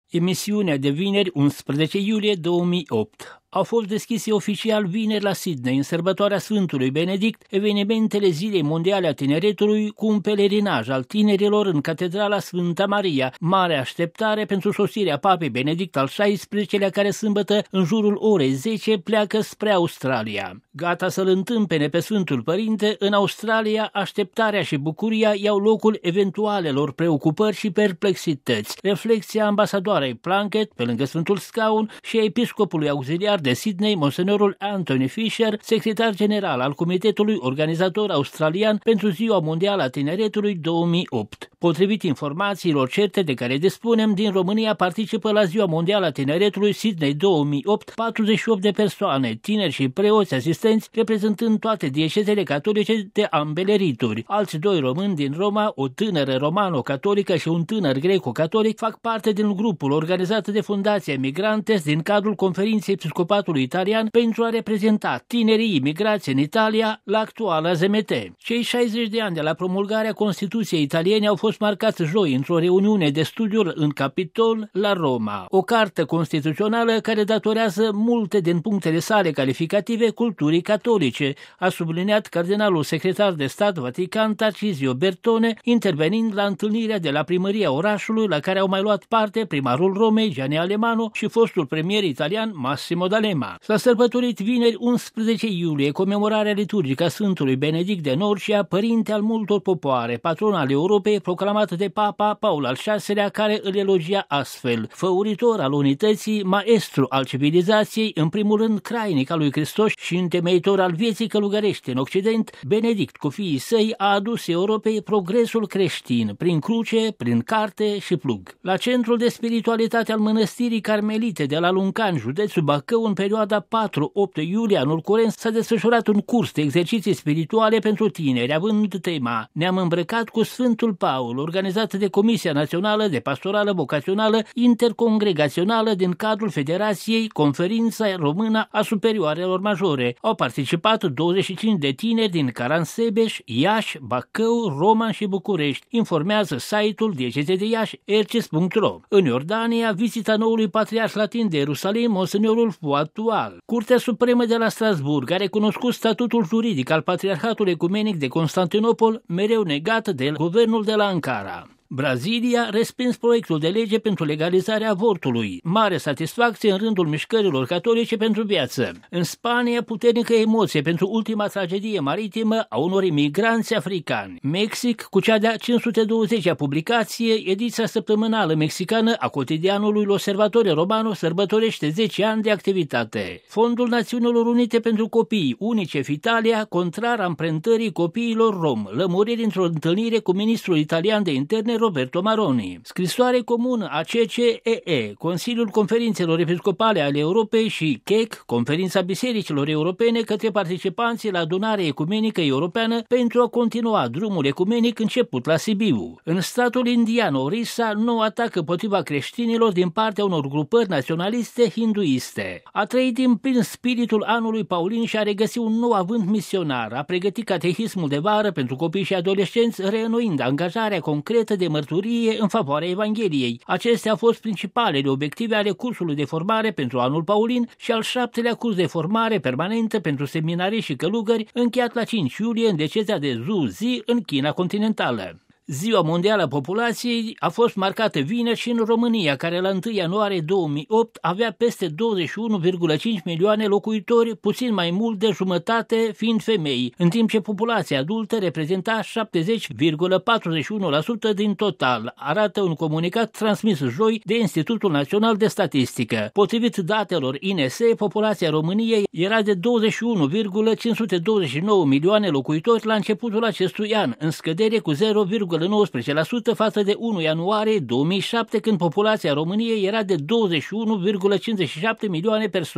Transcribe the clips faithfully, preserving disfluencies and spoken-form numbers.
Emisiunea de vineri, unsprezece iulie două mii opt. Au fost deschise oficial vineri la Sydney, în sărbătoarea Sfântului Benedict, evenimentele Zilei Mondiale a Tineretului cu un pelerinaj al tinerilor în Catedrala Sfânta Maria, mare așteptare pentru sosirea Papei Benedict al șaisprezecelea, care sâmbătă în jurul orei zece pleacă spre Australia. Gata să-l întâmpene pe Sfântul Părinte, în Australia așteptarea și bucuria iau locul eventualelor preocupări și perplexități. Reflexia ambasadoarei Plunkett, pe lângă Sfântul Scaun, și a episcopului auxiliar de Sydney, monsenorul Anthony Fisher, secretar general al Comitetului Organizator Australian pentru Ziua Mondială a Tineretului două mii opt. Potrivit informațiilor certe de care dispunem, din România participă la Ziua Mondială a Tineretului Sydney două mii opt patruzeci și opt de persoane, tineri și preoți asistenți, reprezentând toate diecezele catolice de ambele rituri. Alți doi români din Roma, o tânără romano-catolică și un tânăr greco-catolic, fac parte din grupul organizat de Fundația Migrantes din cadrul Conferinței Episcopatului Italian pentru a reprezenta tinerii imigrați în Italia la actuala Z M T. Cei șaizeci de ani de la promulgarea Constituției italiene au fost marcați joi într-o reuniune de studiu în Capitol la Roma. O carte constituțională care datorează multe din punctele sale calificative culturii catolice, a subliniat cardinalul secretar de stat Vatican Tarcisio Bertone, intervenind la întâlnirea de la primăria orașului, la care au mai luat parte primarul Romei Gianni Alemano și fostul premier italian Massimo D'Alema. S-a sărbătorit vineri unsprezece iulie comemorarea liturgică a Sfântului Benedict de Norcia, părinte al multor popoare, patron al Europei, proclamat de Papa Paul al șaselea, care îl elogia astfel: făuritor al unității, maestru al civilizației, în primul rând crainic al lui Hristos și întemeitor al vieții călugărești în Occident, Benedict cu fiii săi a adus Europei progresul creștin, prin cruce, prin carte și plug. La centrul de spiritualitate al mănăstirii Carmelite de la Luncan, județul Bacău, în perioada patru opt iulie anul curent, s-a desfășurat un curs de exerciții spirituale pentru tineri, având tema Ne-am îmbrăcat cu Sfântul Paul, organizat de Comisia Națională de Pastorală Vocațională Intercongregațională din cadrul Federației Conferința Română a Superioarelor Majore. Au participat douăzeci și cinci de tineri din Caransebeș, Iași, Bacău, Roman și București, informează site-ul Diecezei de Iași, ercis punct ro. În Iordania, vizita noului patriarh latin de Ierusalim, monsenorul Fuatual. Curtea Supremă de la Strasburg a recunoscut statutul juridic al Patriarhatului Ecumenic de Constantinopol, mereu negat de guvernul de la Ankara. Brazilia respins proiectul de lege pentru legalizarea avortului. Mare satisfacție în rândul mișcărilor catolice pentru viață. În Spania, puternică emoție pentru ultima tragedie maritimă a unor imigranți africani. Mexic, cu cea de-a cinci sute douăzecea publicație, ediția săptămânală mexicană a cotidianului L'Osservatore Romano sărbătorește zece ani de activitate. Fondul Națiunilor Unite pentru Copii, UNICEF Italia, contrar amprentării copiilor rom. Lămuriri într-o întâlnire cu ministrul italian de interne Roberto Maroni. Scrisoare comună a C C E E, Consiliul Conferințelor Episcopale ale Europei, și C E C, Conferința Bisericilor Europene, către participanții la adunarea ecumenică europeană pentru a continua drumul ecumenic început la Sibiu. În statul indian Orissa, nou atac împotriva creștinilor din partea unor grupări naționaliste hinduiste. A trăit din plin spiritul anului Paulin și a regăsit un nou avânt misionar. A pregătit catehismul de vară pentru copii și adolescenți, reînnoind angajarea concretă de mărturie în favoarea Evangheliei. Acestea au fost principalele obiective ale cursului de formare pentru anul Paulin și al șaptelea curs de formare permanentă pentru seminarii și călugări, încheiat la cinci iulie în decezia de Zhuzi, în China continentală. Ziua Mondială a Populației a fost marcată vineri și în România, care la întâi ianuarie două mii opt avea peste douăzeci și unu virgulă cinci milioane locuitori, puțin mai mult de jumătate fiind femei, în timp ce populația adultă reprezenta șaptezeci virgulă patruzeci și unu la sută din total, arată un comunicat transmis joi de Institutul Național de Statistică. Potrivit datelor I N S, populația României era de douăzeci și unu virgulă cinci sute douăzeci și nouă milioane locuitori la începutul acestui an, în scădere cu zero virgulă nouăsprezece la sută față de unu ianuarie două mii șapte, când populația României era de douăzeci și unu virgulă cincizeci și șapte milioane persoane.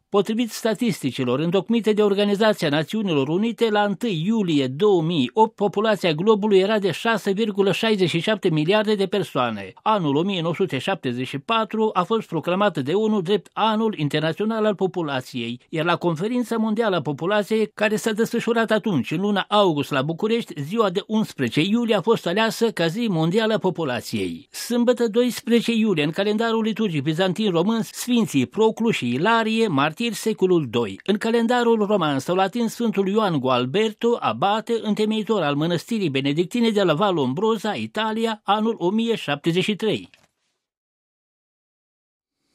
Potrivit statisticilor întocmite de Organizația Națiunilor Unite, la întâi iulie două mii opt, populația globului era de șase virgulă șaizeci și șapte miliarde de persoane. Anul o mie nouă sute șaptezeci și patru a fost proclamat de ONU drept Anul Internațional al Populației, iar la Conferința Mondială a Populației, care s-a desfășurat atunci, în luna august la București, ziua de unsprezece iulie a fost aleasă ca zi mondială a populației. Sâmbătă doisprezece iulie, în calendarul liturgic bizantin român, Sfinții Proclu și Ilarie, martiri secolul doi. În calendarul roman s-au atins Sfântul Ioan Gualberto, abate, întemeitor al mănăstirii benedictine de la Vallombrosa, Italia, anul o mie șaptezeci și trei.